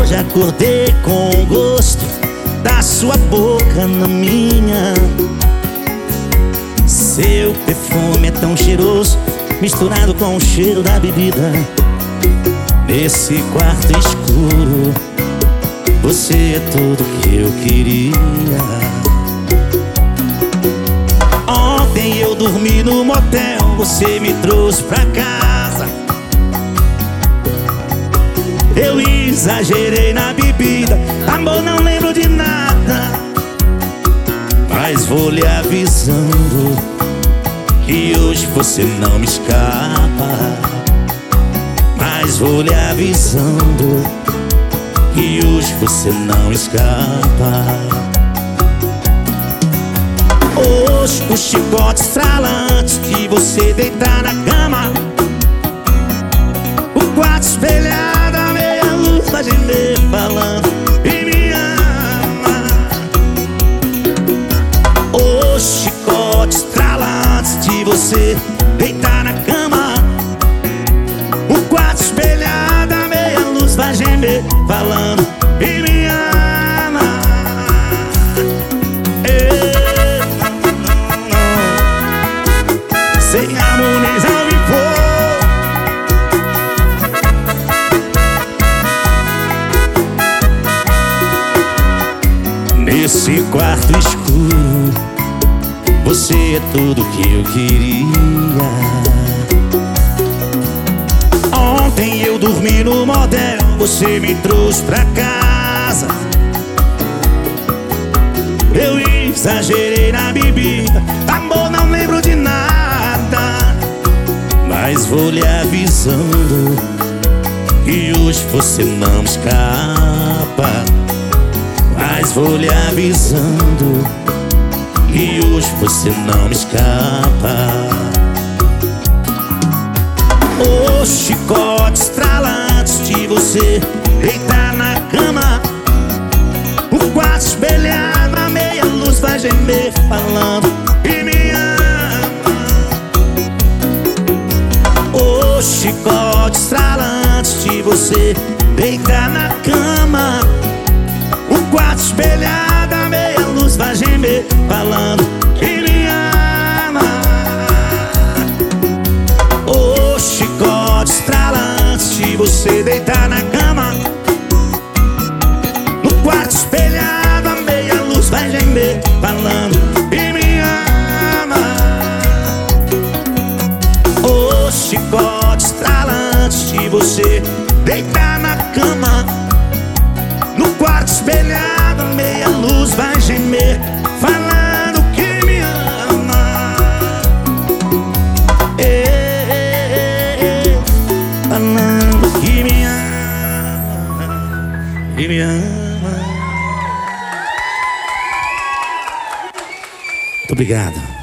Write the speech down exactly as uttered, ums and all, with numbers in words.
Hoje acordei com o gosto da sua boca na minha. Seu perfume é tão cheiroso, misturado com o cheiro da bebida. Nesse quarto escuro, você é tudo que eu queria. Ontem eu dormi no motel, você me trouxe pra casa. Eu exagerei na bebida, amor, não lembro de nada. Mas vou lhe avisando que hoje você não me escapa. Mas vou lhe avisando que hoje você não escapa. Hoje os chicotes estralantes de você deitar na cama. O quarto espelhado, a meia luz da gemer falando e me ama. Os chicotes estralantes de você deitar na cama. O quarto espelhado, a meia luz vai gemer falando e me ama. Ei, sem harmonizar me for. Nesse quarto escuro, você é tudo que eu queria. Ontem eu dormi no motel, você me trouxe pra casa. Eu exagerei na bebida, amor, não lembro de nada. Mas vou lhe avisando que hoje você não escapa. Mas vou lhe avisando que hoje você não me escapa. Os chicotes estralantes de você deitar na cama. O quarto espelhado, a meia luz vai gemer falando e me ama. Os chicotes estralantes de você deitar na cama. O quarto espelhado, a meia luz vai gemer falando e me ama. Os chicotes estralantes de você deitar na cama. No quarto espelhado, a meia luz vai gemer falando e me ama. Os chicotes estralantes de você deitar na cama. No quarto espelhado, a meia luz vai gemer falando que me ama. Ei, ei, ei, falando que me ama, que me ama. Muito obrigado.